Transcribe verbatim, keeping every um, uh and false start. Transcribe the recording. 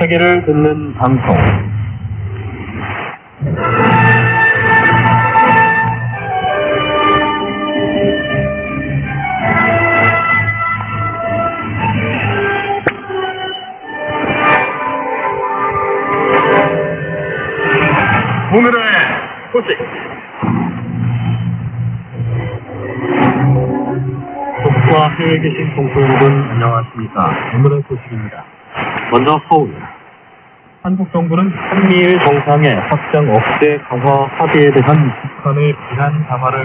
세계를 듣는 방송. 오늘의 소식. 국과 해외에 계신 동포 여러분 안녕하십니까. 오늘의 소식입니다. 먼저 서울. 한국 정부는 한미일 정상의 확장 억제 강화 합의에 대한 북한의 비난 담화를